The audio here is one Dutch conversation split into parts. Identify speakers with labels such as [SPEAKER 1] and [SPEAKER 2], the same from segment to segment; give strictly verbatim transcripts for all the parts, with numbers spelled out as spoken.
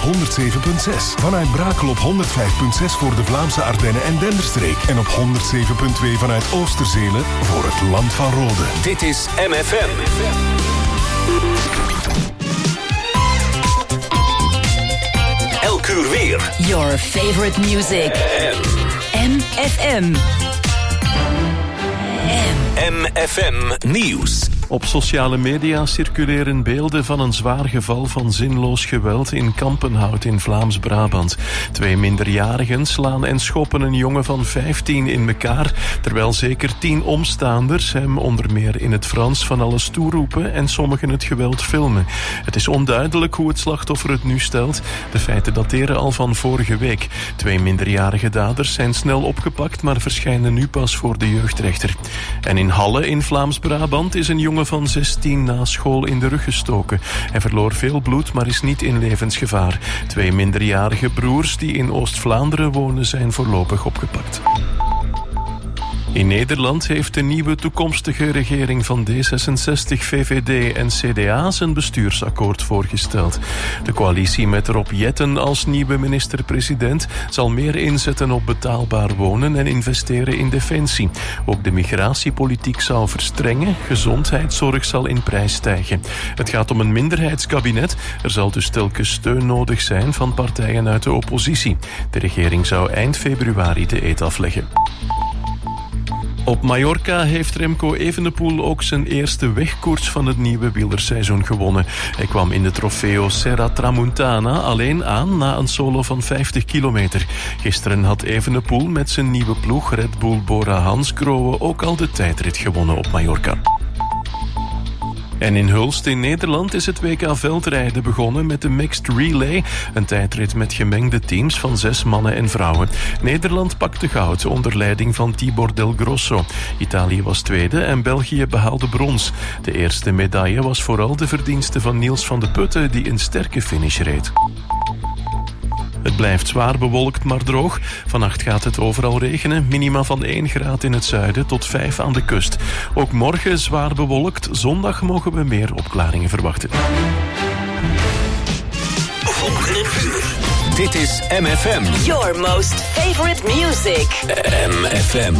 [SPEAKER 1] honderd zeven komma zes. Vanuit Brakel op honderd vijf komma zes voor de Vlaamse Ardennen en Denderstreek. En op honderd zeven komma twee vanuit Oosterzelen voor het Land van Rode.
[SPEAKER 2] Dit is M F M. Elk uur weer.
[SPEAKER 3] Your favorite music. M F M.
[SPEAKER 2] M F M Nieuws.
[SPEAKER 4] Op sociale media circuleren beelden van een zwaar geval van zinloos geweld in Kampenhout in Vlaams-Brabant. Twee minderjarigen slaan en schoppen een jongen van vijftien in elkaar, terwijl zeker tien omstaanders hem onder meer in het Frans van alles toeroepen en sommigen het geweld filmen. Het is onduidelijk hoe het slachtoffer het nu stelt. De feiten dateren al van vorige week. Twee minderjarige daders zijn snel opgepakt, maar verschijnen nu pas voor de jeugdrechter. En in Halle in Vlaams-Brabant is een jongen van zestien na school in de rug gestoken. Hij verloor veel bloed, maar is niet in levensgevaar. Twee minderjarige broers die in Oost-Vlaanderen wonen zijn voorlopig opgepakt. In Nederland heeft de nieuwe toekomstige regering van D zesenzestig, V V D en C D A zijn bestuursakkoord voorgesteld. De coalitie met Rob Jetten als nieuwe minister-president zal meer inzetten op betaalbaar wonen en investeren in defensie. Ook de migratiepolitiek zou verstrengen, gezondheidszorg zal in prijs stijgen. Het gaat om een minderheidskabinet, er zal dus telkens steun nodig zijn van partijen uit de oppositie. De regering zou eind februari de eed afleggen. Op Mallorca heeft Remco Evenepoel ook zijn eerste wegkoers van het nieuwe wielerseizoen gewonnen. Hij kwam in de Trofeo Serra Tramuntana alleen aan na een solo van vijftig kilometer. Gisteren had Evenepoel met zijn nieuwe ploeg Red Bull Bora Hansgrohe ook al de tijdrit gewonnen op Mallorca. En in Hulst in Nederland is het W K veldrijden begonnen met de Mixed Relay, een tijdrit met gemengde teams van zes mannen en vrouwen. Nederland pakte goud onder leiding van Tibor Del Grosso. Italië was tweede en België behaalde brons. De eerste medaille was vooral de verdienste van Niels van de Putten, die een sterke finish reed. Het blijft zwaar bewolkt, maar droog. Vannacht gaat het overal regenen. Minima van één graad in het zuiden tot vijf aan de kust. Ook morgen zwaar bewolkt. Zondag mogen we meer opklaringen verwachten.
[SPEAKER 2] Volgende uur. Dit is M F M.
[SPEAKER 3] Your most favorite music.
[SPEAKER 2] M F M.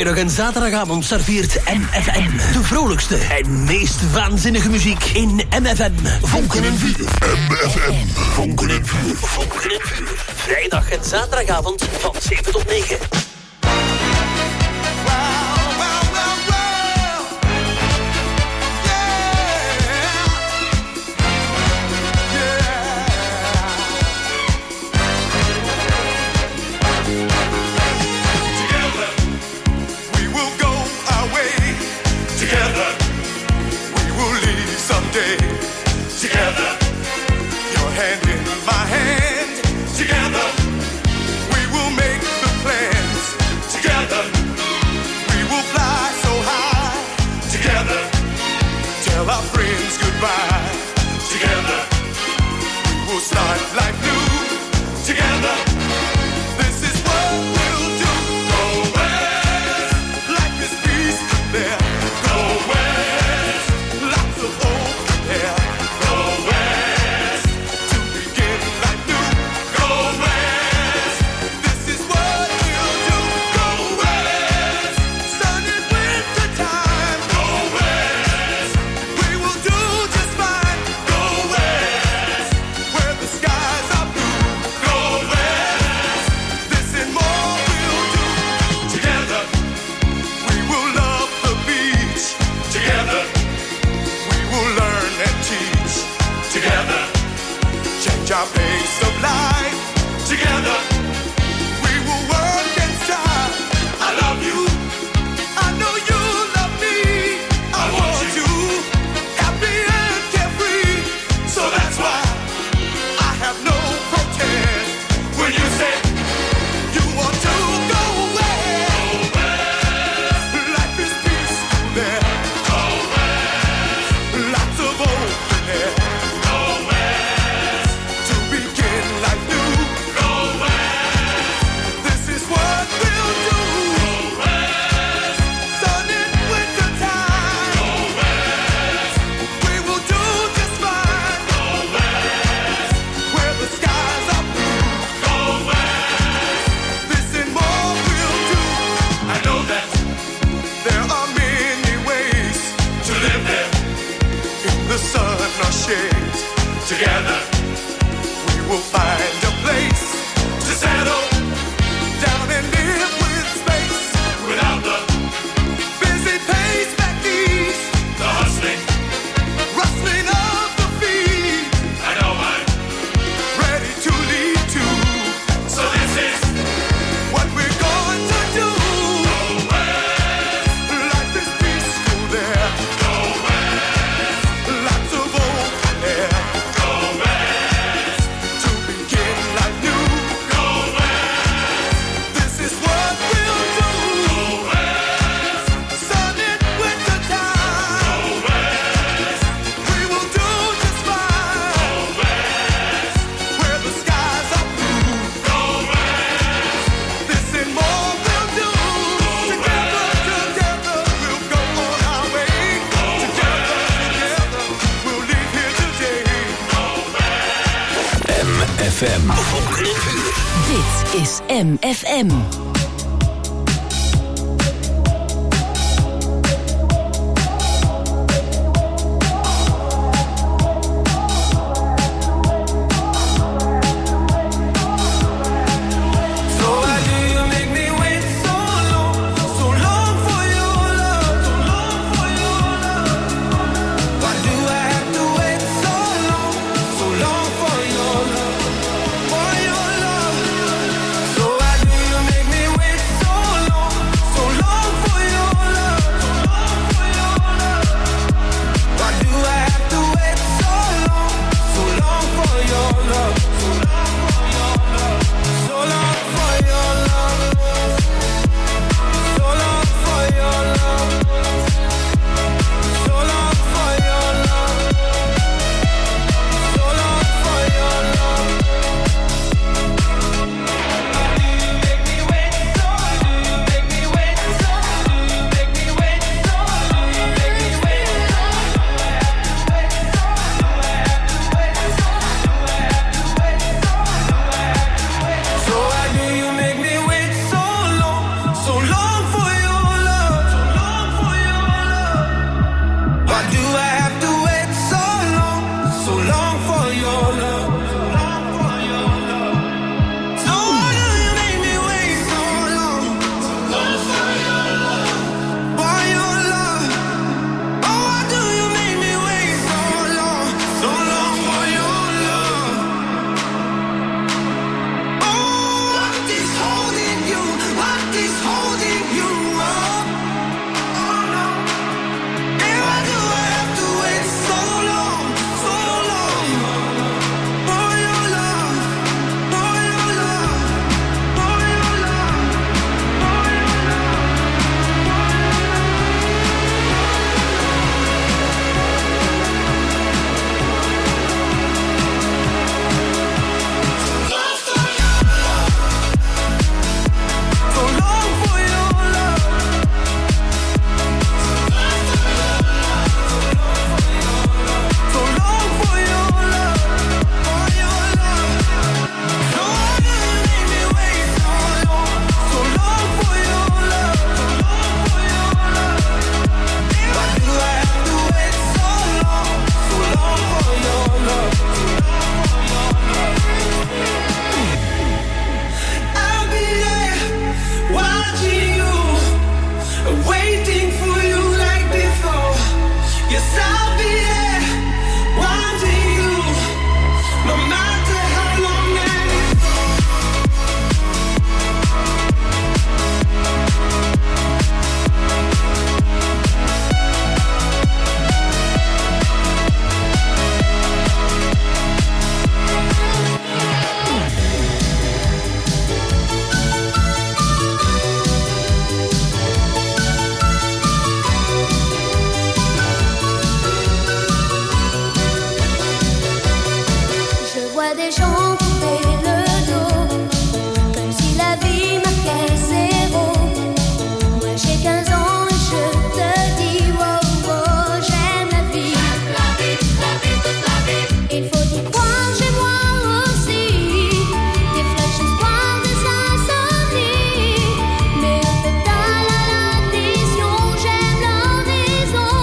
[SPEAKER 5] vrijdag en zaterdagavond serveert M F M de vrolijkste en meest waanzinnige muziek in M F M. Vonken en vuur.
[SPEAKER 1] M F M.
[SPEAKER 5] Vonken en vuur. Vonken en vuur. Vrijdag en zaterdagavond van zeven tot negen.
[SPEAKER 6] Together, your hand in my hand. Together, we will make the plans. Together, we will fly so high. Together, tell our friends goodbye. Together, we will start life new. Together, this is what we'll do. Go west, life is peaceful there. Go west, lots of open air. Our pace of life together, we will work and strive. I love you, I know you love me. I want you happy and carefree. So that's why I have no protest when you say you want to go west. Life is peaceful there. Go west. Lots of open air. Together, we will find a place to settle down and live with space. Without the busy pace back east, the hustling, rustling of the feet. I know I'm ready to lead too. So this is what we're going to do. Go west, life is peaceful there. Go west, lots of open air.
[SPEAKER 2] F M.
[SPEAKER 3] Dit is M F M.
[SPEAKER 6] Make me
[SPEAKER 7] vois des gens tourner le dos, comme si la vie marquait zéro. Moi j'ai quinze ans et je te dis wow, wow, j'aime la vie. J'aime la vie, la vie, toute la vie. Il faut y croire chez moi aussi. Des flashs d'espoir, des insomnies. Mais un peu tard à l'addition, j'aime leur raison.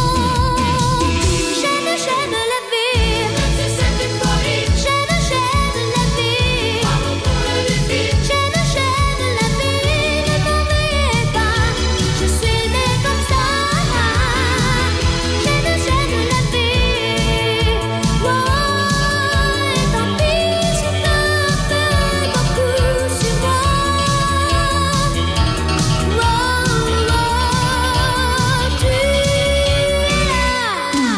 [SPEAKER 7] J'aime, j'aime la vie. C'est cette folie. J'aime, j'aime la vie. Bravo pour le défi. J'aime, j'aime la vie. Ne m'en veuillez pas. Je suis née comme ça. J'aime, j'aime la vie. Wow, et tant pis si peu à peu beaucoup sur moi. Wow, wow, tu es là.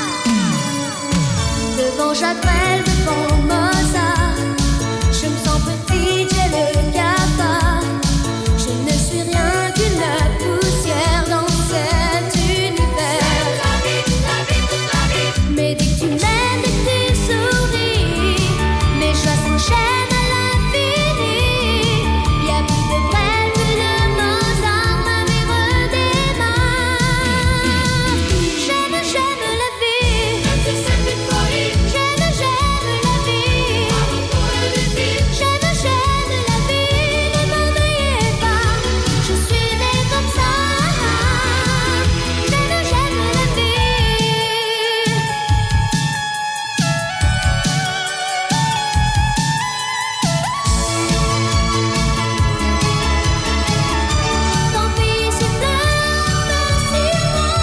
[SPEAKER 7] Devant Jacques Brel, devant Mozart, je me sens petite, j'ai le cafard. Je ne suis rien qu'une poussière dans cet univers. La vie, la vie, toute la vie. Mais dès que tu m'aimes, dès que tu souris, mes joies s'enchaînent à l'infini. Y'a plus de Brel, plus de Mozart, ma vie redémarre. J'aime, j'aime la vie. C'est cette folie. J'aime, j'aime la vie. Bravo pour le défi. J'aime, j'aime la vie. Ne m'en veuillez pas. Je suis née comme ça. J'aime, j'aime la vie. Tant pis si peu à peu sur moi.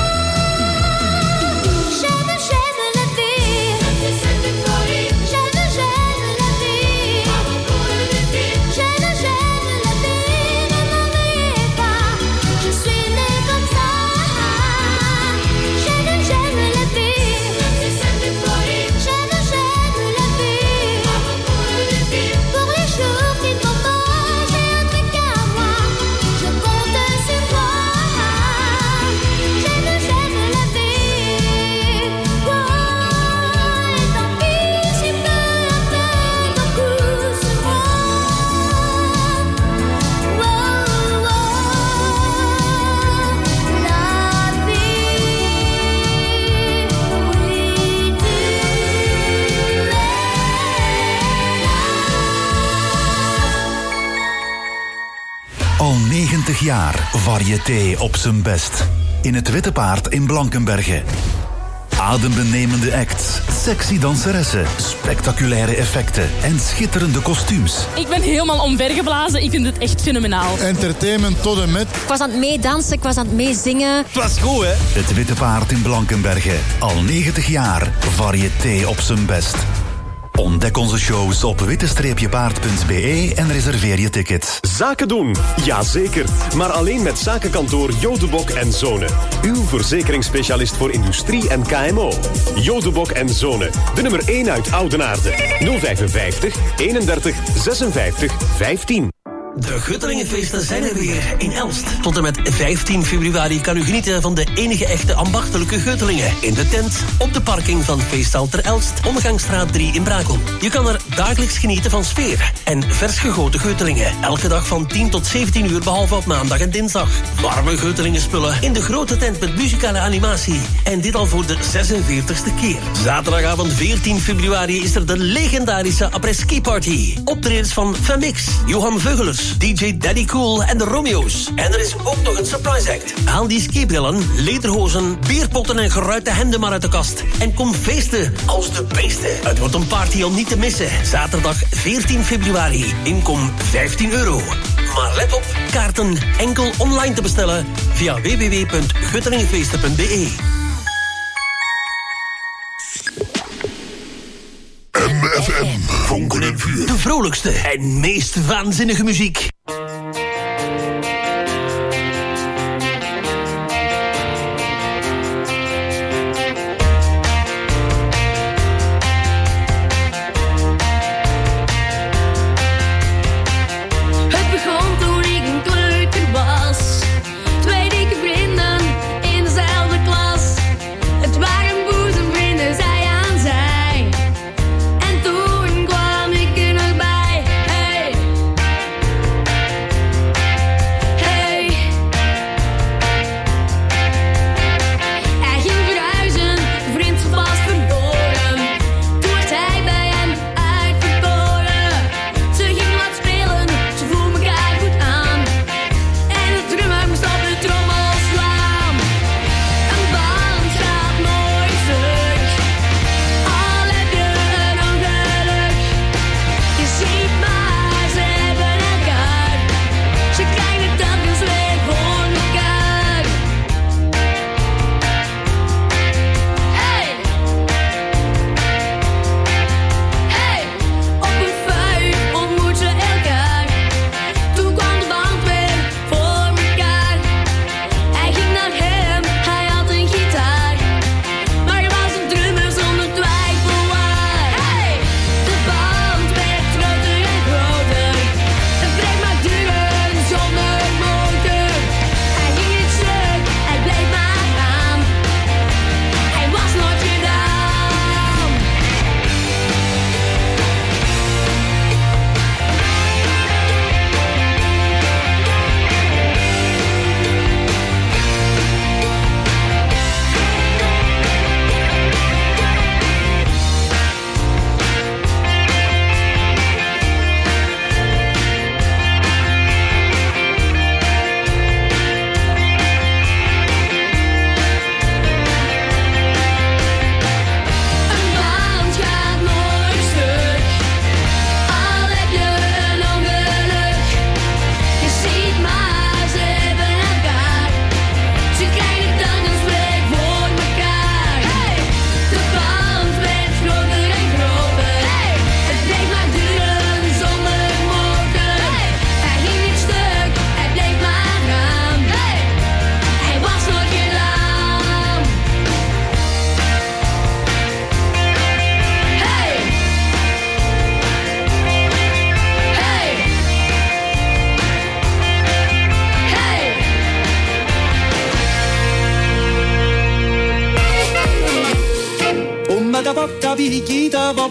[SPEAKER 7] J'aime, j'aime la vie. C'est cette folie. J'aime, j'aime la vie. Bravo pour le défi. J'aime, j'aime la vie. Ne m'en veuillez pas. Je suis née comme ça. J'aime, j'aime la vie. C'est cette folie. J'aime, j'aime la vie. Bravo pour le défi. Pour les jours qui ne vont pas, j'ai un truc à moi. Je compte sur toi. J'aime, j'aime la vie. Wow, et tant pis si peu à peu beaucoup sur moi. Wow, wow, la vie, oui tu es là.
[SPEAKER 8] Al negentig jaar variété op zijn best. In het Witte Paard in Blankenberge. Adembenemende acts, sexy danseressen, spectaculaire effecten en schitterende kostuums.
[SPEAKER 9] Ik ben helemaal omvergeblazen. Ik vind het echt fenomenaal.
[SPEAKER 10] Entertainment tot en met.
[SPEAKER 11] Ik was aan het meedansen, ik was aan het meezingen.
[SPEAKER 2] Het was goed, hè?
[SPEAKER 8] Het Witte Paard in Blankenberge. Al negentig jaar variété op zijn best. Ontdek onze shows op witte-paard punt b e en reserveer je tickets.
[SPEAKER 12] Zaken doen? Jazeker. Maar alleen met zakenkantoor Jodebok en Zonen. Uw verzekeringsspecialist voor industrie en K M O. Jodebok en Zonen. De nummer één uit Oudenaarde. nul vijfenvijftig, eenendertig, zesenvijftig, vijftien.
[SPEAKER 5] De Guttelingenfeesten zijn er weer in Elst. Tot en met vijftien februari kan u genieten van de enige echte ambachtelijke Guttelingen. In de tent, op de parking van Feesthal ter Elst, Omgangsstraat drie in Brakel. Je kan er dagelijks genieten van sfeer en vers gegoten Guttelingen. Elke dag van tien tot zeventien uur, behalve op maandag en dinsdag. Warme Guttelingenspullen in de grote tent met muzikale animatie. En dit al voor de zesenveertigste keer. Zaterdagavond veertien februari is er de legendarische après-ski party. Optredens van Femix, Johan Veugelers, D J Daddy Cool en de Romeo's. En er is ook nog een surprise act. Haal die skibrillen, lederhozen, bierpotten en geruite hemden maar uit de kast. En kom feesten als de beesten. Het wordt een party om niet te missen. Zaterdag veertien februari. Inkom vijftien euro. Maar let op, kaarten enkel online te bestellen via w w w punt guttelingenfeesten punt b e.
[SPEAKER 1] M F M, vonken en vuur.
[SPEAKER 5] De vrolijkste en meest waanzinnige muziek.
[SPEAKER 7] Het begon toen ik een kleuter was. Twee dikke vrienden in dezelfde klas. Het waren boezemvrienden, zij aan zij. En toen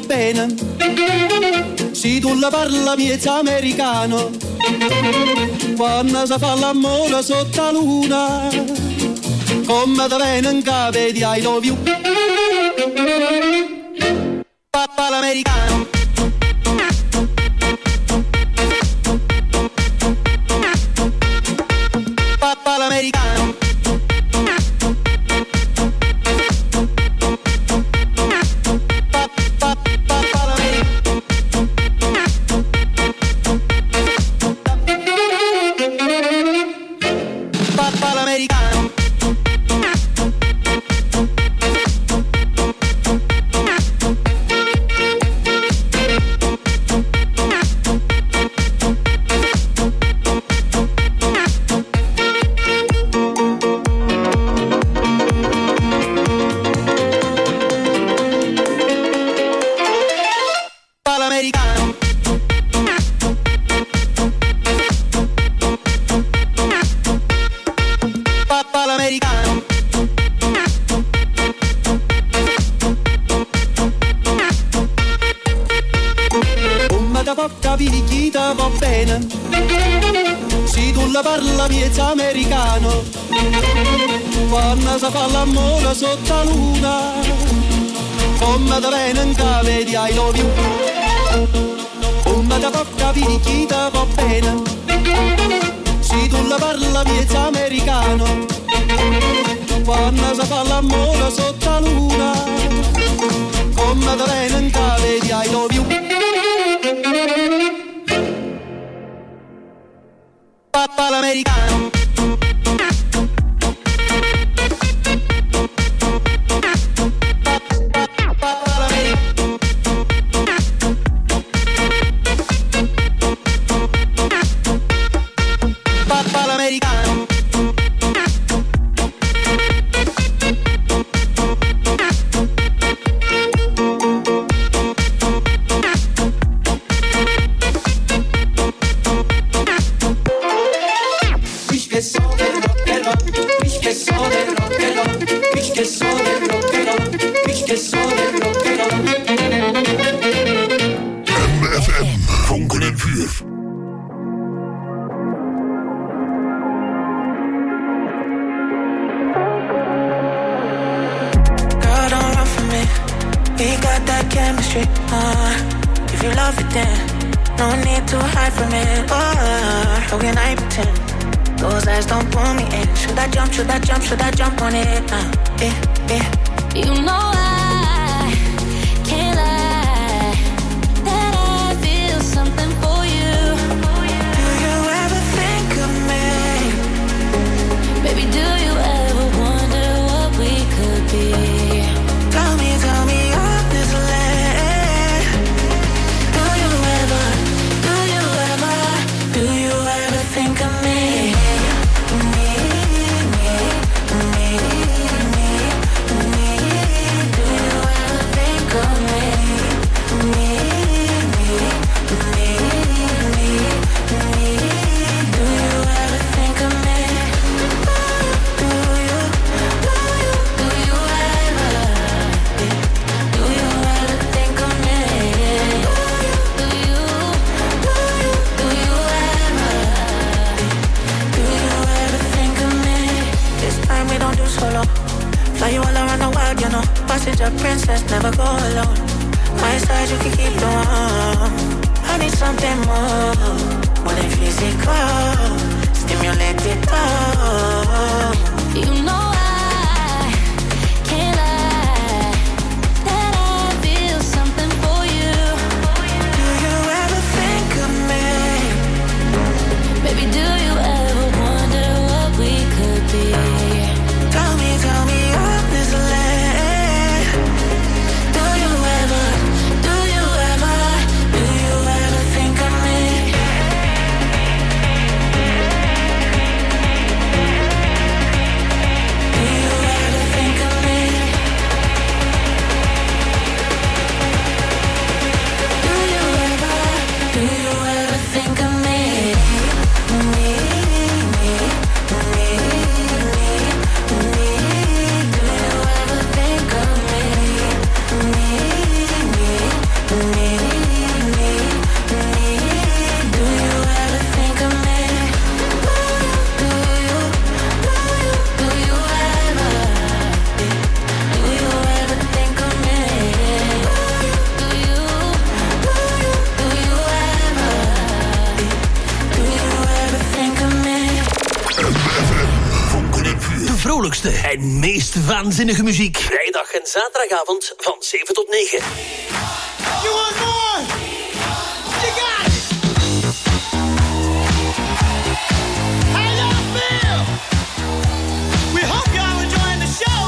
[SPEAKER 10] bene. Se tu la parla miezza americano, quando si fa l'amore sotto la luna, come da venen cave di I love you. Papà l'americano. Papà l'americano. Parla miezza americano, quando si fa l'amore sotto la luna, come da venen cave di I love you. Come da bocca picchita va bene, se tu la parla miezza americano, quando si fa l'amore sotto la luna, come da venen cave di I love you. Papà l'americano. Papà l'americano.
[SPEAKER 5] leukste en meest waanzinnige muziek. Vrijdag en zaterdagavond van zeven tot negen.
[SPEAKER 10] You want more? You got it! How y'all feel? We hope y'all enjoying the show.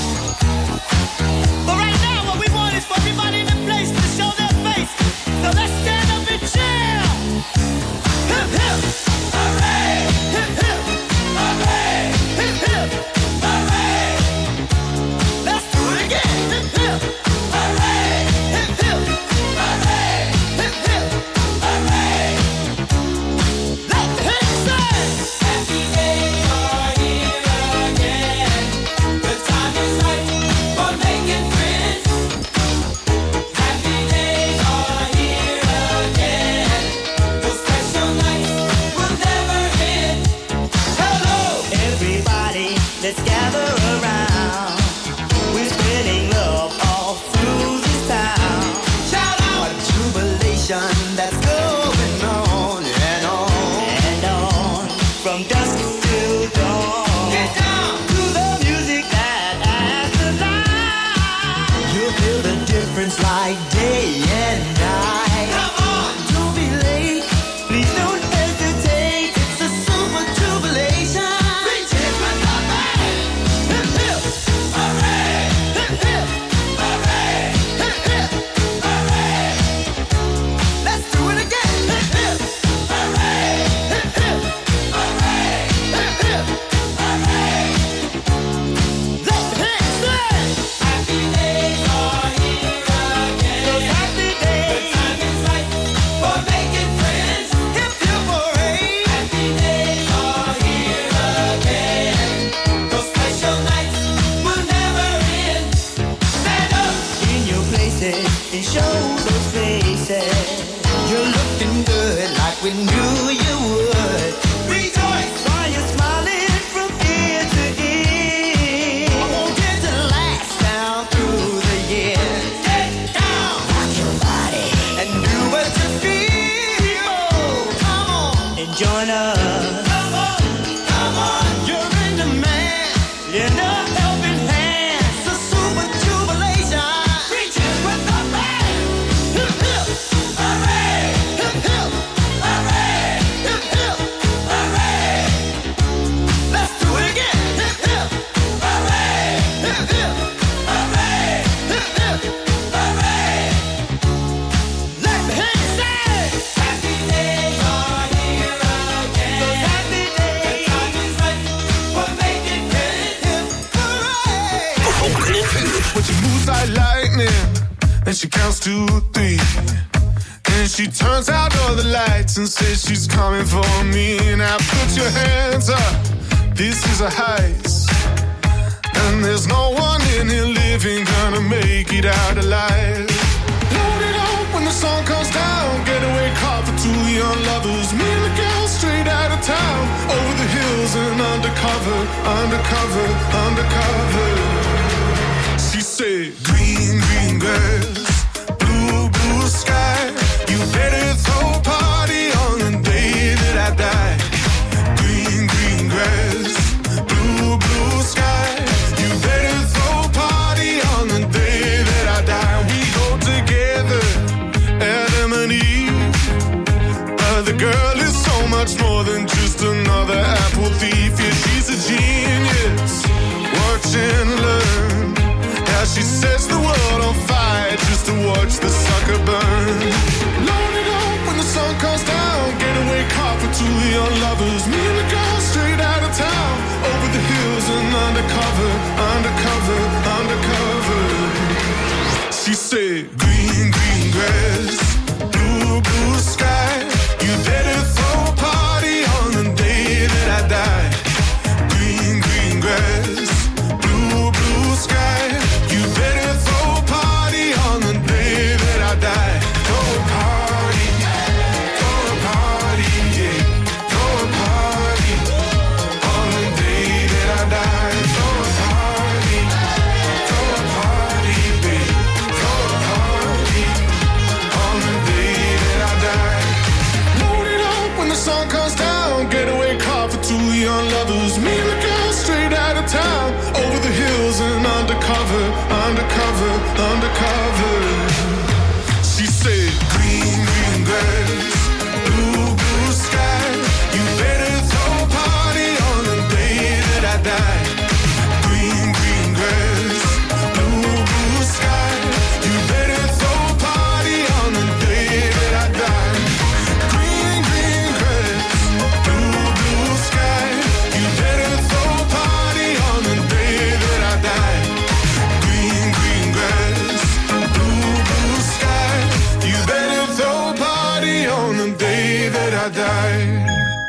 [SPEAKER 10] But right now what we want is for everybody in the place to show their face. So let's stand up and cheer! Hip hip! Hooray! Hip hip! Hooray! Hip hip! Hooray! Let's do it again! Hip hip! Hooray! Hip hip! Hooray! Hip hip! Hooray! Let the hits say! Happy days are here again. The time is right for making friends. Happy days are here again. Those special nights will never end. Hello, everybody, let's gather around. We're spreading love all through this town. Shout out a jubilation that's going on and on and on from dusk till dawn. Get down to the music that adds the light. You'll feel the difference like day and night. Come on, don't be late. Please don't hesitate. It's a super jubilation. Reach it with the band. Hip hip, hooray! Hip hip, hooray! Hip hip, hooray! Let's do it again. Hip hip, hooray! Hip hip, hooray! Hip hip, hooray! Let the hits say. Happy days are here again. Those happy days. The time is right for making friends. Hip hip, hooray! Happy days are here again. Those special nights will never end. Stand up in your places and show those faces. You're looking good like we knew you would. Rejoice while you're smiling from ear to ear. I won't get to last down through the years. Get down, rock your body, and do what you feel. Come on and join us. Come on, come on, you're in demand. In a helping hand, it's a super jubilation. Reach it with the band. Hip hip, hooray! Hip hip, hooray! Hip hip, hooray! Let's do it again. Hip hip, hooray! Hip hip, hooray! Hip hip, hooray! Let the hits say. Happy days are here again. Those happy days. The time is right for making friends. Hip, hooray!
[SPEAKER 5] Vonken en vuur.
[SPEAKER 6] But she moves like lightning, and she counts to three. And she turns out all the lights and says she's coming for me. Now put your hands up, this is a heist. And there's no one in here living gonna make it out alive. Load it up when the sun comes down, getaway car for two young lovers. Me and the girl straight out of town, over the hills and undercover, undercover, undercover. She said, green, green grass, blue, blue sky. You better throw a party on the day that I die. Green, green grass, blue, blue sky. You better throw a party on the day that I die. We go together, Adam and Eve. But the girl is so much more than just another apple thief. Yeah, she's a genius. Watch and learn how she sets the world on fire just to watch the sucker burn. Load it up when the sun comes down, getaway car for two young lovers. Me and the girl straight out of town, over the hills and undercover, undercover, undercover. She said, green, green grass, blue, blue sky. You better throw a party on the day that I die. Green, green grass, blue, blue sky. You better throw a party on the day that I die. Oh, Green, green grass, blue, blue sky. You better throw a party on the day that I die. Green, green grass, blue, blue sky. You better throw a party on the day that I die. Green, green grass, blue, blue sky. You better throw a party on the day that I die. Green, green grass, blue, blue sky. You better throw a party on the day that I die.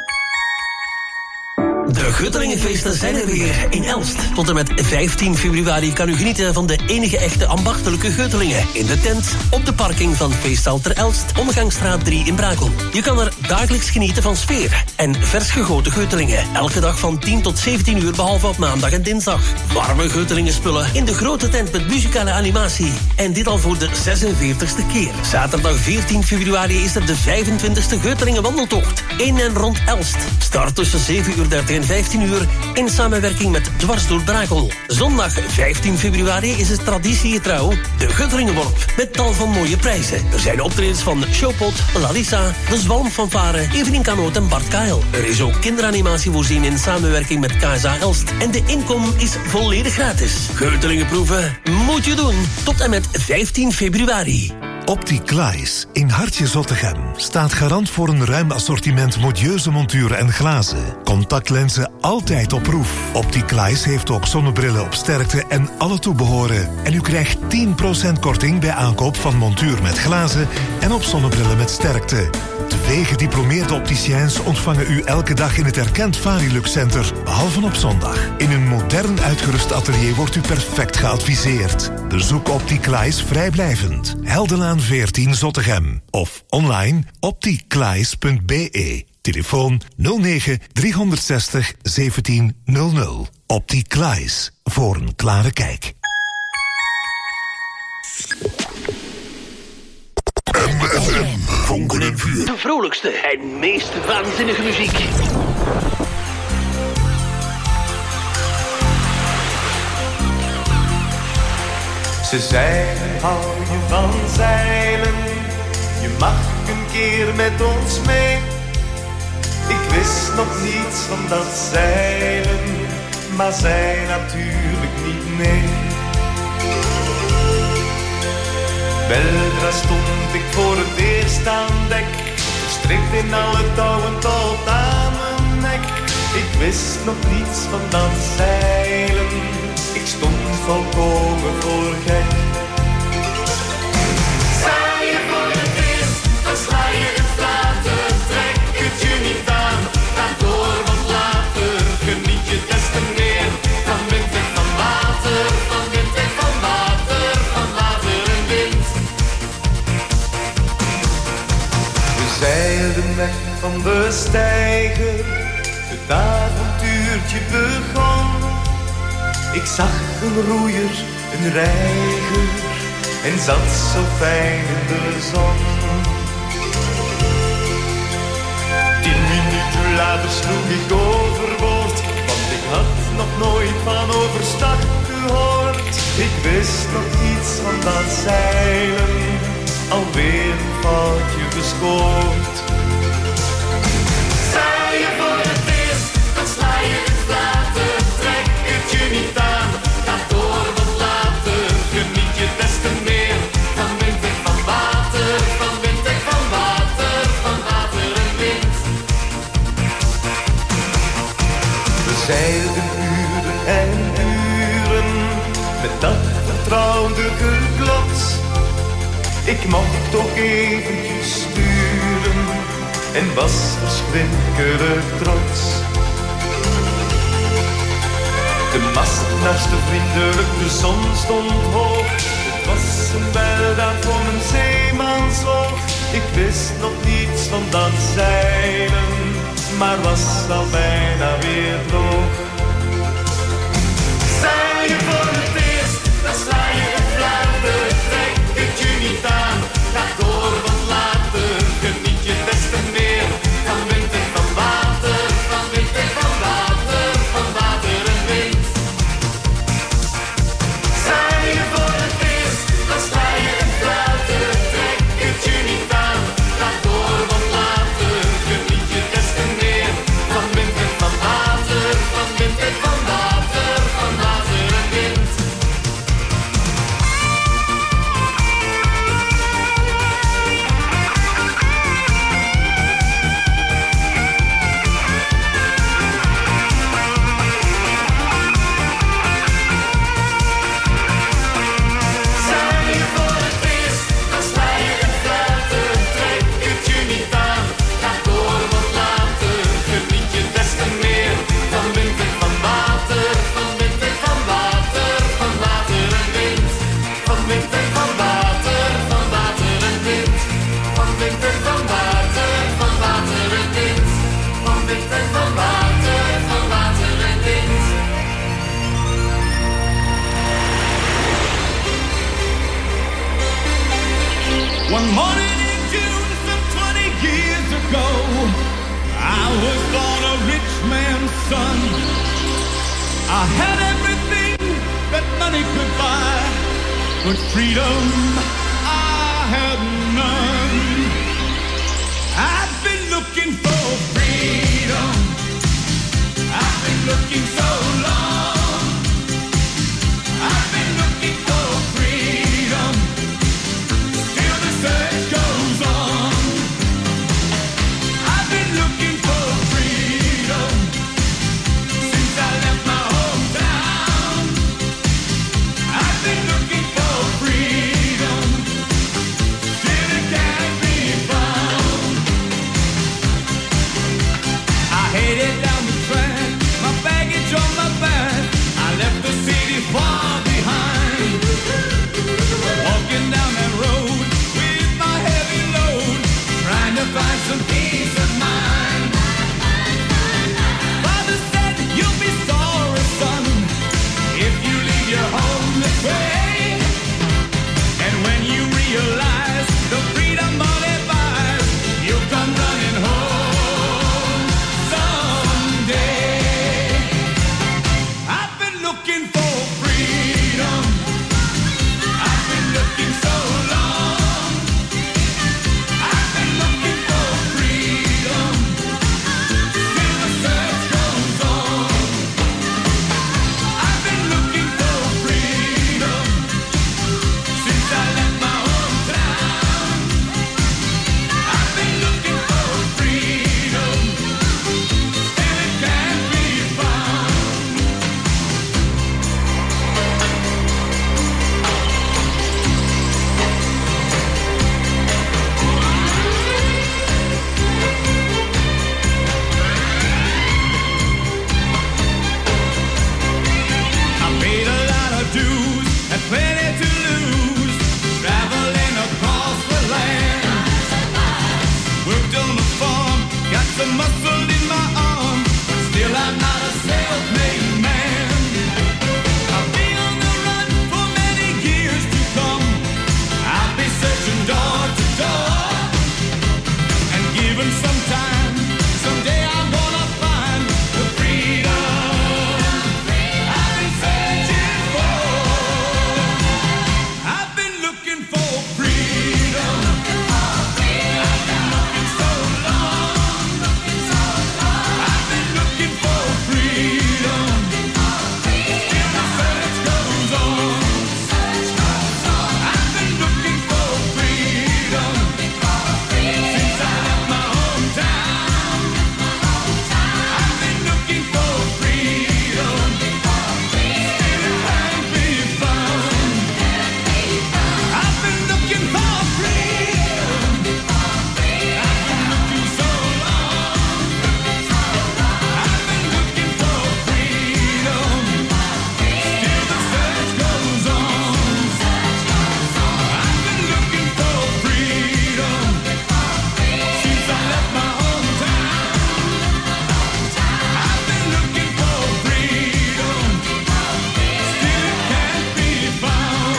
[SPEAKER 5] De Guttelingenfeesten zijn er weer in Elst. Tot en met vijftien februari kan u genieten van de enige echte ambachtelijke Guttelingen. In de tent, op de parking van Feestzaal ter Elst, Omgangsstraat drie in Brakel. Je kan er dagelijks genieten van sfeer en vers gegoten Guttelingen. Elke dag van tien tot zeventien uur, behalve op maandag en dinsdag. Warme Guttelingenspullen in de grote tent met muzikale animatie. En dit al voor de zesenveertigste keer. Zaterdag veertien februari is er de vijfentwintigste Guttelingen wandeltocht. In en rond Elst. Start tussen zeven uur dertig en vijftien uur in samenwerking met Dwars door Brakel. Zondag vijftien februari is het traditiegetrouw de Guttelingenworp met tal van mooie prijzen. Er zijn optredens van Showpot, Lalissa, de Zwalmfanfare, Evelien Kanoot en Bart Kael. Er is ook kinderanimatie voorzien in samenwerking met K S A Elst. En de inkom is volledig gratis. Guttelingenproeven moet je doen tot en met vijftien februari.
[SPEAKER 1] Opticlies in Hartje Zottegem staat garant voor een ruim assortiment modieuze monturen en glazen. Contactlenzen altijd op proef. Opticlies heeft ook zonnebrillen op sterkte en alle toebehoren. En u krijgt tien procent korting bij aankoop van montuur met glazen en op zonnebrillen met sterkte. Twee gediplomeerde opticiens ontvangen u elke dag in het erkend Varilux Center, behalve op zondag. In een modern uitgerust atelier wordt u perfect geadviseerd. Bezoek Opticlies vrijblijvend. Heldenlaan veertien Zottegem. Of online opticlies punt b e. Telefoon nul negen driehonderdzestig zeventien nul nul. Opticlies, voor een klare kijk.
[SPEAKER 6] M F M, vonken en vuur.
[SPEAKER 5] De vrolijkste en meest waanzinnige muziek.
[SPEAKER 10] Ze zeiden, hou je van zeilen, je mag een keer met ons mee. Ik wist nog niets van dat zeilen, maar zij natuurlijk niet, nee. Weldra stond ik voor het eerst aan dek, gestrikt in alle touwen tot aan mijn nek. Ik wist nog niets van dat zeilen, ik stond volkomen voor gek.
[SPEAKER 6] Zei je voor het eerst, dan sla je het water, trek het je niet aan. Ga door, want later geniet je des te meer. Van wind en van water, van wind en van water, van water en wind.
[SPEAKER 10] We zeilden weg van de steiger, het avontuurtje begon. Ik zag een roeier, een reiger, en zat zo fijn in de zon. Tien minuten later sloeg ik overboord, want ik had nog nooit van overstag gehoord. Ik wist nog iets van dat zeilen, alweer een foutje gescoord.
[SPEAKER 6] Zei je voor het eerst, dan sla je het water, trek het je niet aan. Ga door, want later geniet je des te meer. Van wind en van water, van wind en van water, van water en wind.
[SPEAKER 10] We zeilden uren en uren, met dat vertrouwde geklots. Ik mocht toch eventjes sturen, en was verschrikkelijk trots. De mast naast vriendelijk, de zon stond hoog. Het was een weldaad voor een zeemansoog. Ik wist nog niets van dat zeilen, maar was al bijna weer droog.
[SPEAKER 6] Zei je voor het eerst, dan sla je het water, trek het je niet aan. Ga door, want later geniet je des te meer. Van wind en van water, van wind en van water, van water en wind. Zei je voor het eerst, dan sla je het water, trek het je niet aan.
[SPEAKER 10] I had everything that money could buy, but freedom I had none. I've been looking for freedom. I've been looking so long. I've been looking for freedom. Still the search goes on. I've been looking for freedom since I left my hometown. I've been looking for freedom. Still it can't be found. I headed down the track, my baggage on my back. I left the city far behind. Walking down that road with my heavy load, trying to find some peace of mind. Father said, you'll be sorry, son, if you leave your home this way. And when you realize the freedom money buys, you'll come running home someday. I've been looking for freedom. I've been looking so long. I've been looking for freedom. Still the search goes on. I've been looking for freedom since I left my hometown. I've been looking for freedom. Still it can't be found. I paid a lot of dues, had plenty to lose, traveling across the land. Worked on the farm, got some muscle in my arm, but still I'm not a self-made man. I'll be on the run for many years to come. I'll be searching door to door, and given some time, someday I'm gonna find the freedom I've been searching for. I've been looking for freedom. I've been looking so long. I've been looking for freedom. Still the search goes on. I've been looking for freedom since I left my hometown. I've been looking for freedom. Still it can't be found. I've been looking for freedom. I've been looking so long. I've been looking for freedom. Still the search goes on. I've been looking for freedom since I left my hometown. I've been looking for freedom. Still it can't be found.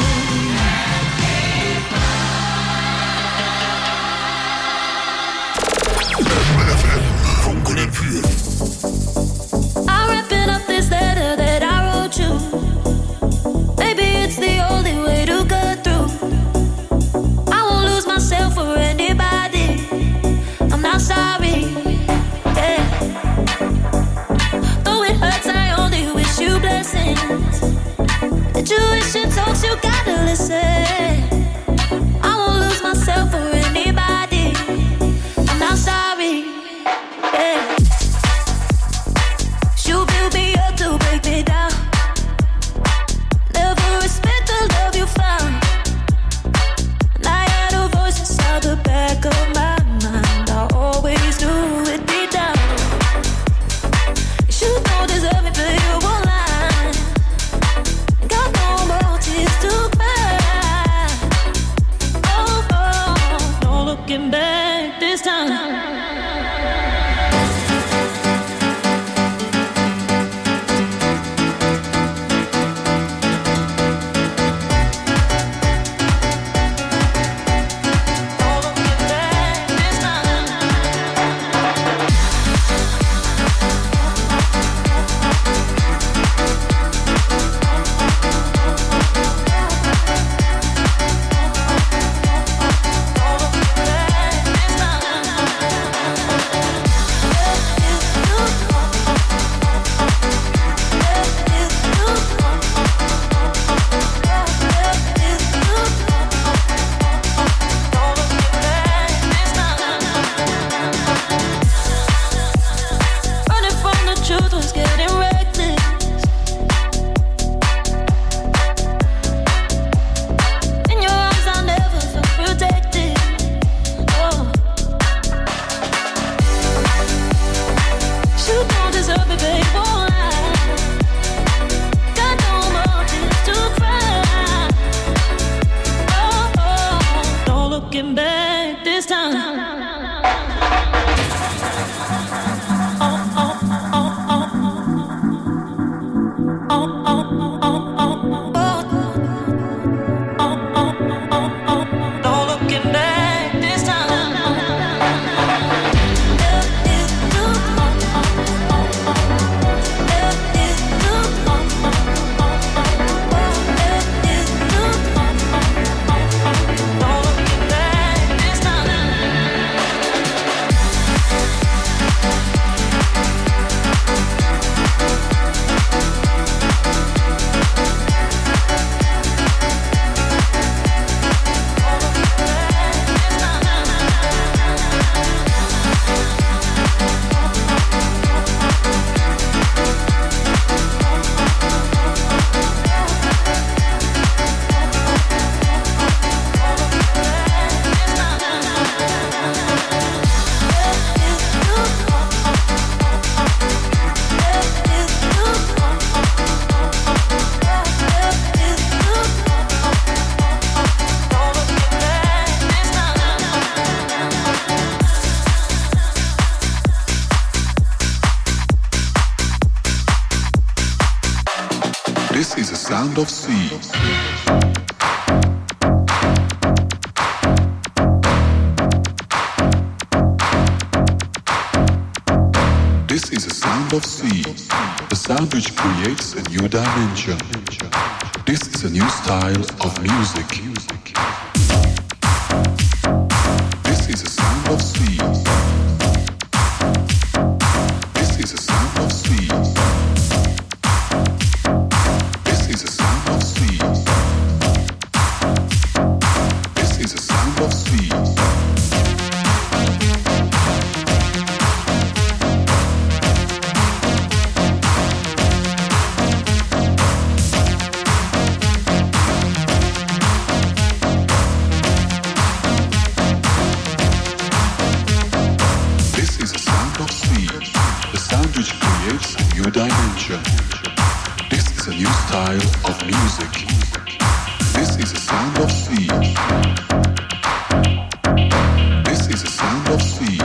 [SPEAKER 1] Vonken en vuur.
[SPEAKER 7] I'm wrapping up this letter that I wrote you. Maybe it's the only way to get through. I won't lose myself for anybody. I'm not sorry. Yeah. Though it hurts, I only wish you blessings. Intuition talks, you gotta listen. I won't lose myself for anybody. I'm not sorry. Yeah. You build me up to break me down. Never respect the love you found. And I had a voice inside the back of my mind. I always knew it deep down. You don't deserve me, but you won't lie. Got no more tears to cry. Oh, oh, no looking back this time.
[SPEAKER 13] sound of sea. This is a sound of sea, a sound which creates a new dimension. This is a new style of music. This is a sound of sea. This is a sound of sea. This is a sound of sea. This is a sound of sea. Dimension. This is a new style of music. This is a sound of sea. This is a sound of sea.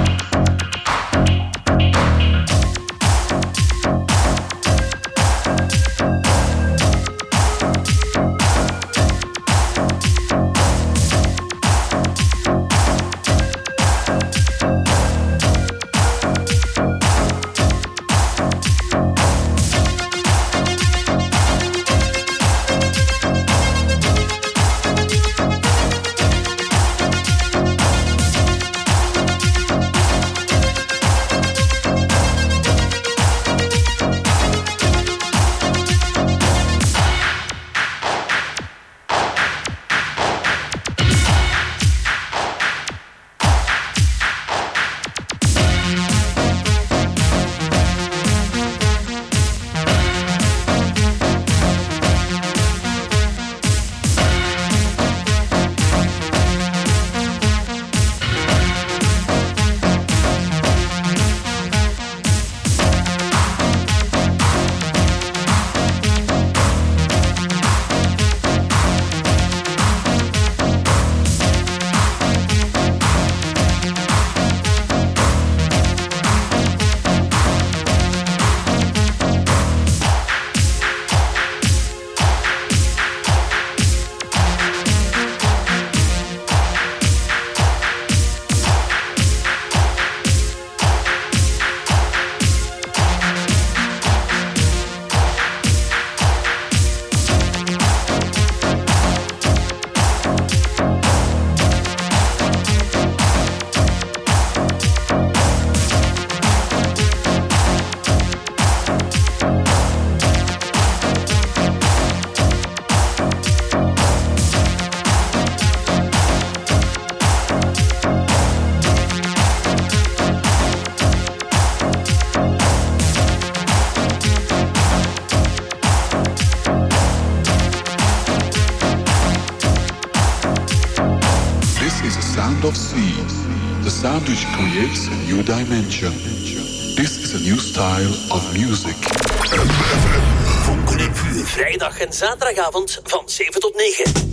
[SPEAKER 13] of sea, the sound which creates a new dimension. This is a new style of music.
[SPEAKER 5] Vonken en Vuur, vrijdag en zaterdagavond van zeven tot negen.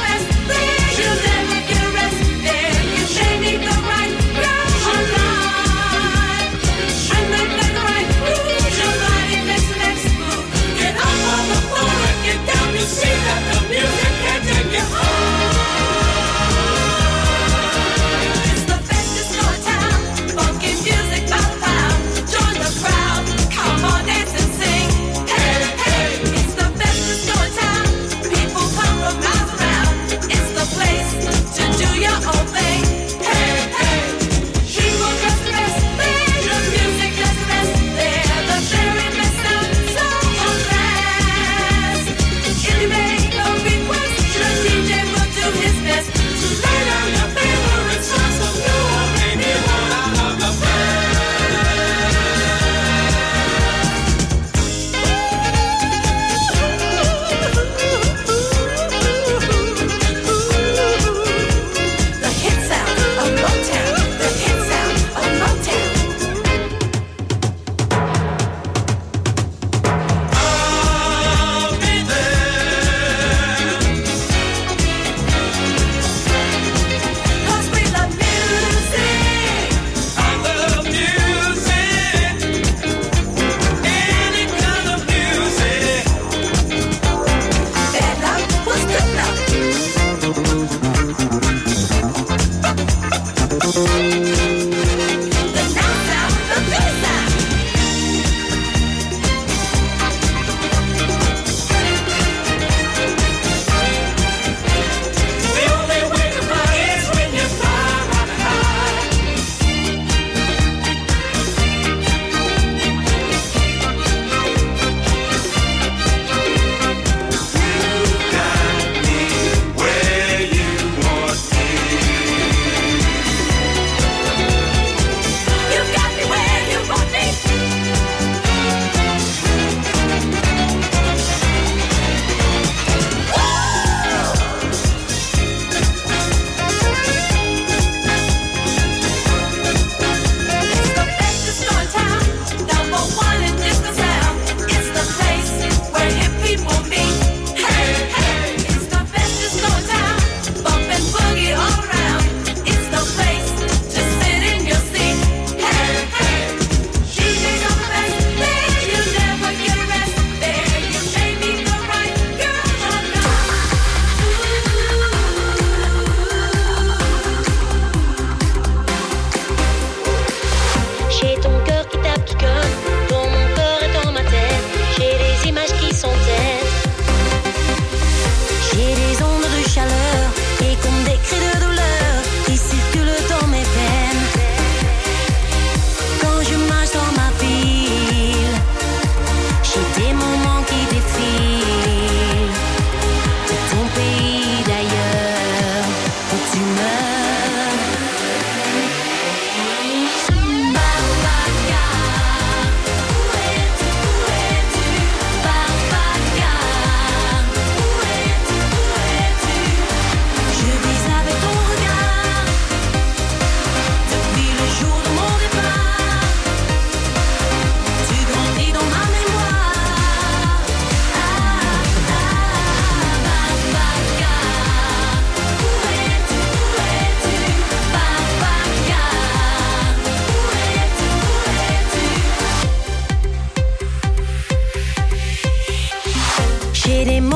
[SPEAKER 14] You'll never get a rest there. You can't make the right ground.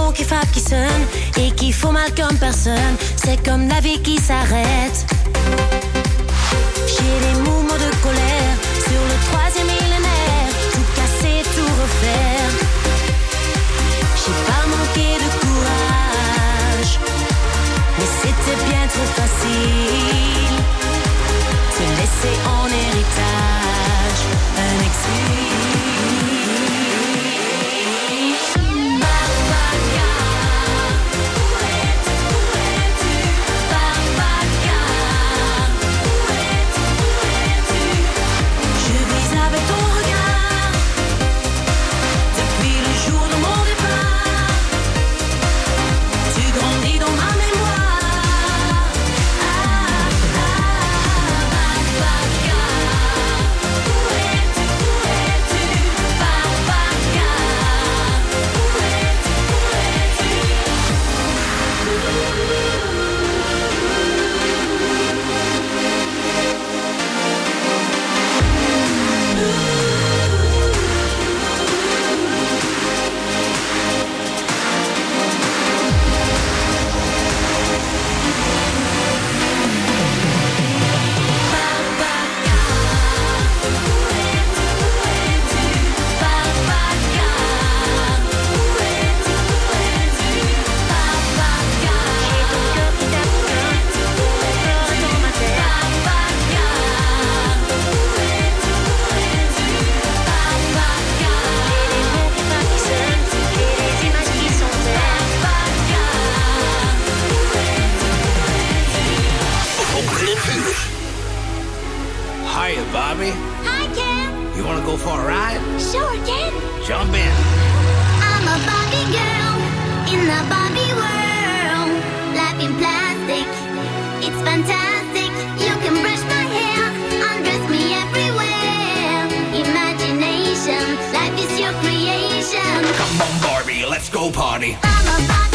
[SPEAKER 7] mon kebab qui sonne et qui faut mal comme personne. C'est comme la vie qui s'arrête. J'ai des mouvements de colère sur le troisième millénaire. Tout casser, tout refaire. J'ai pas manqué de courage, mais c'était bien trop facile. Se laisser en héritage un exil.
[SPEAKER 14] Hiya, Bobby.
[SPEAKER 7] Hi, Ken.
[SPEAKER 14] You want to go for a ride?
[SPEAKER 7] Sure, Ken.
[SPEAKER 14] Jump in.
[SPEAKER 7] I'm a Barbie girl in the Barbie world. Life in plastic, it's fantastic. You can brush my hair, undress me everywhere. Imagination, life is your creation.
[SPEAKER 14] Come on, Barbie, let's go party.
[SPEAKER 7] I'm a Barbie.